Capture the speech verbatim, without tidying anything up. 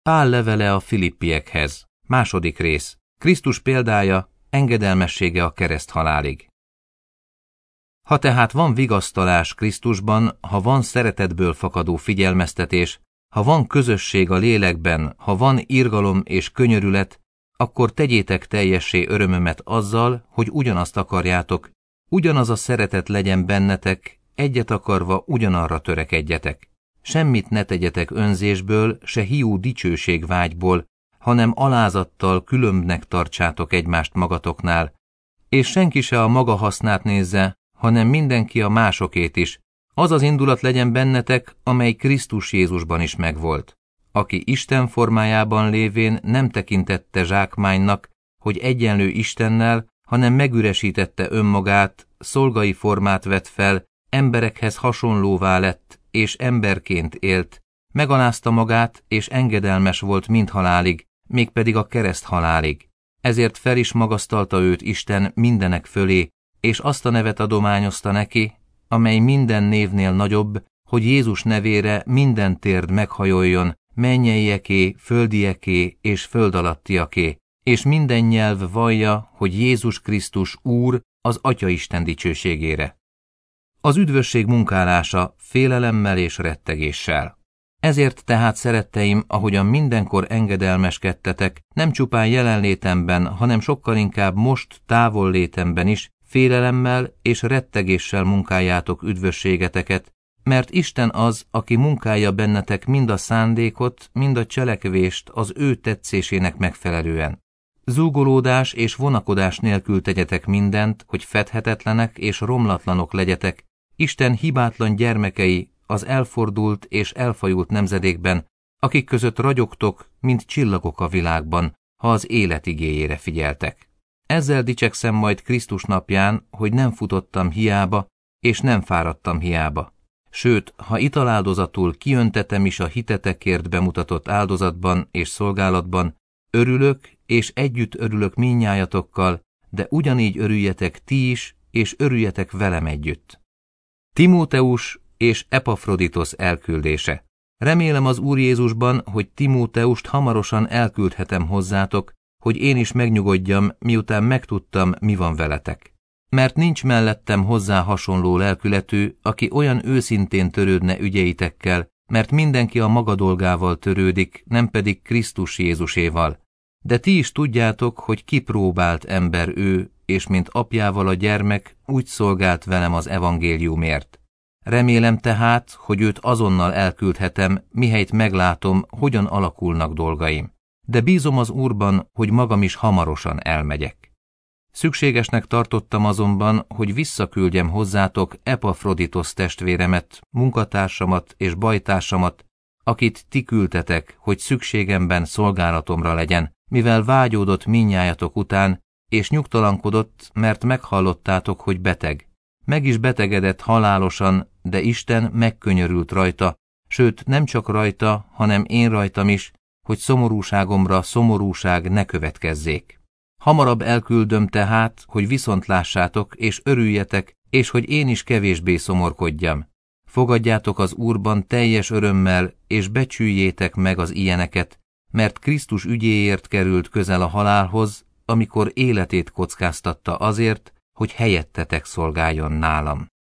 Pál levele a Filippiekhez. Második rész. Krisztus példája, engedelmessége a kereszthalálig. Ha tehát van vigasztalás Krisztusban, ha van szeretetből fakadó figyelmeztetés, ha van közösség a lélekben, ha van irgalom és könyörület, akkor tegyétek teljessé örömömet azzal, hogy ugyanazt akarjátok, ugyanaz a szeretet legyen bennetek, egyet akarva ugyanarra törekedjetek. Semmit ne tegyetek önzésből, se hiú dicsőségvágyból, hanem alázattal különbnek tartsátok egymást magatoknál, és senki se a maga hasznát nézze, hanem mindenki a másokét is. Az az indulat legyen bennetek, amely Krisztus Jézusban is megvolt, aki Isten formájában lévén nem tekintette zsákmánynak, hogy egyenlő Istennel, hanem megüresítette önmagát, szolgai formát vett fel, emberekhez hasonlóvá lett, és emberként élt, megalázta magát, és engedelmes volt mindhalálig, mégpedig a kereszthalálig. Ezért fel is magasztalta őt Isten mindenek fölé, és azt a nevet adományozta neki, amely minden névnél nagyobb, hogy Jézus nevére minden térd meghajoljon, mennyeieké, földieké és föld alattiaké, és minden nyelv vallja, hogy Jézus Krisztus Úr az Atya Isten dicsőségére. Az üdvösség munkálása félelemmel és rettegéssel. Ezért tehát, szeretteim, ahogyan mindenkor engedelmeskedtetek, nem csupán jelenlétemben, hanem sokkal inkább most távollétemben is, félelemmel és rettegéssel munkáljátok üdvösségeteket, mert Isten az, aki munkálja bennetek mind a szándékot, mind a cselekvést az ő tetszésének megfelelően. Zúgolódás és vonakodás nélkül tegyetek mindent, hogy fedhetetlenek és romlatlanok legyetek, Isten hibátlan gyermekei az elfordult és elfajult nemzedékben, akik között ragyogtok, mint csillagok a világban, ha az élet igéjére figyeltek. Ezzel dicsekszem majd Krisztus napján, hogy nem futottam hiába, és nem fáradtam hiába. Sőt, ha italáldozatul kiöntetem is a hitetekért bemutatott áldozatban és szolgálatban, örülök, és együtt örülök mindnyájatokkal, de ugyanígy örüljetek ti is, és örüljetek velem együtt. Timóteus és Epafroditos elküldése. Remélem az Úr Jézusban, hogy Timóteust hamarosan elküldhetem hozzátok, hogy én is megnyugodjam, miután megtudtam, mi van veletek. Mert nincs mellettem hozzá hasonló lelkületű, aki olyan őszintén törődne ügyeitekkel, mert mindenki a maga dolgával törődik, nem pedig Krisztus Jézuséval. De ti is tudjátok, hogy kipróbált ember ő, és mint apjával a gyermek, úgy szolgált velem az evangéliumért. Remélem tehát, hogy őt azonnal elküldhetem, mihelyt meglátom, hogyan alakulnak dolgaim. De bízom az Úrban, hogy magam is hamarosan elmegyek. Szükségesnek tartottam azonban, hogy visszaküldjem hozzátok Epafroditos testvéremet, munkatársamat és bajtársamat, akit ti küldtetek, hogy szükségemben szolgálatomra legyen, mivel vágyódott mindnyájatok után, és nyugtalankodott, mert meghallottátok, hogy beteg. Meg is betegedett halálosan, de Isten megkönyörült rajta, sőt nem csak rajta, hanem én rajtam is, hogy szomorúságomra szomorúság ne következzék. Hamarabb elküldöm tehát, hogy viszont lássátok, és örüljetek, és hogy én is kevésbé szomorkodjam. Fogadjátok az Úrban teljes örömmel, és becsüljétek meg az ilyeneket, mert Krisztus ügyéért került közel a halálhoz, amikor életét kockáztatta azért, hogy helyettetek szolgáljon nálam.